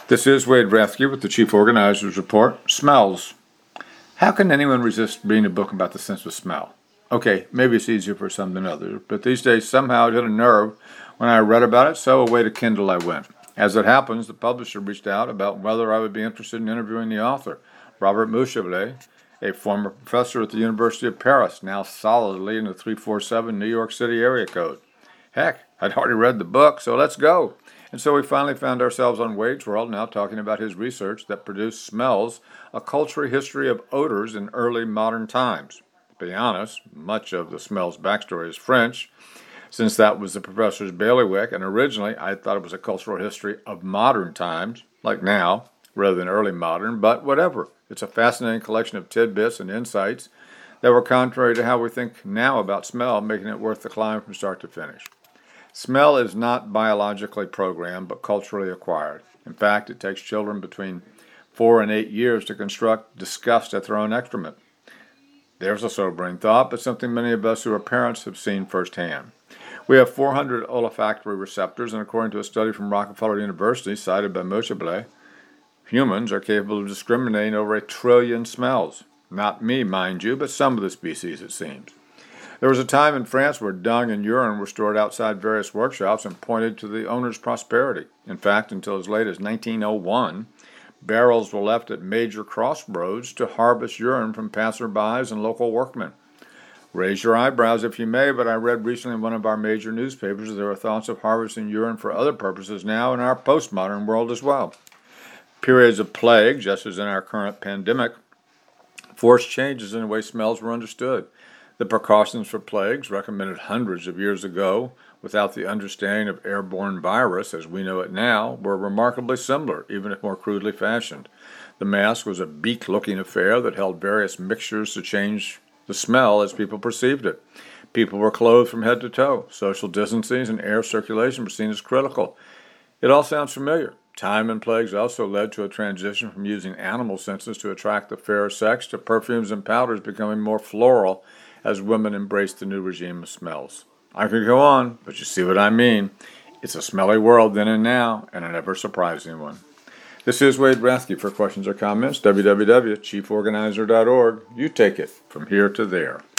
This is Wade Rathke with the Chief Organizer's Report. Smells. How can anyone resist reading a book about the sense of smell? Okay, maybe it's easier for some than others, but these days somehow it hit a nerve when I read about it, so away to Kindle I went. As it happens, the publisher reached out about whether I would be interested in interviewing the author, Robert Mouchoblet, a former professor at the University of Paris, now solidly in the 347 New York City area code. Heck, I'd already read the book, so let's go. And so we finally found ourselves on Wade's World, now talking about his research that produced Smells, a cultural history of odors in early modern times. To be honest, much of the Smells backstory is French, since that was the professor's bailiwick, and originally I thought it was a cultural history of modern times, like now, rather than early modern, but whatever. It's a fascinating collection of tidbits and insights that were contrary to how we think now about smell, making it worth the climb from start to finish. Smell is not biologically programmed, but culturally acquired. In fact, it takes children between 4 and 8 years to construct disgust at their own excrement. There's a sobering thought, but something many of us who are parents have seen firsthand. We have 400 olfactory receptors, and according to a study from Rockefeller University cited by Mouchoblet, humans are capable of discriminating over 1 trillion smells. Not me, mind you, but some of the species, it seems. There was a time in France where dung and urine were stored outside various workshops and pointed to the owner's prosperity. In fact, until as late as 1901, barrels were left at major crossroads to harvest urine from passerbys and local workmen. Raise your eyebrows if you may, but I read recently in one of our major newspapers that there are thoughts of harvesting urine for other purposes now in our postmodern world as well. Periods of plague, just as in our current pandemic, forced changes in the way smells were understood. The precautions for plagues, recommended hundreds of years ago, without the understanding of airborne virus as we know it now, were remarkably similar, even if more crudely fashioned. The mask was a beak-looking affair that held various mixtures to change the smell as people perceived it. People were clothed from head to toe. Social distancing and air circulation were seen as critical. It all sounds familiar. Time and plagues also led to a transition from using animal senses to attract the fairer sex to perfumes and powders becoming more floral as women embraced the new regime of smells. I could go on, but you see what I mean. It's a smelly world then and now, and a never-surprising one. This is Wade Rathke. For questions or comments, www.chieforganizer.org. You take it from here to there.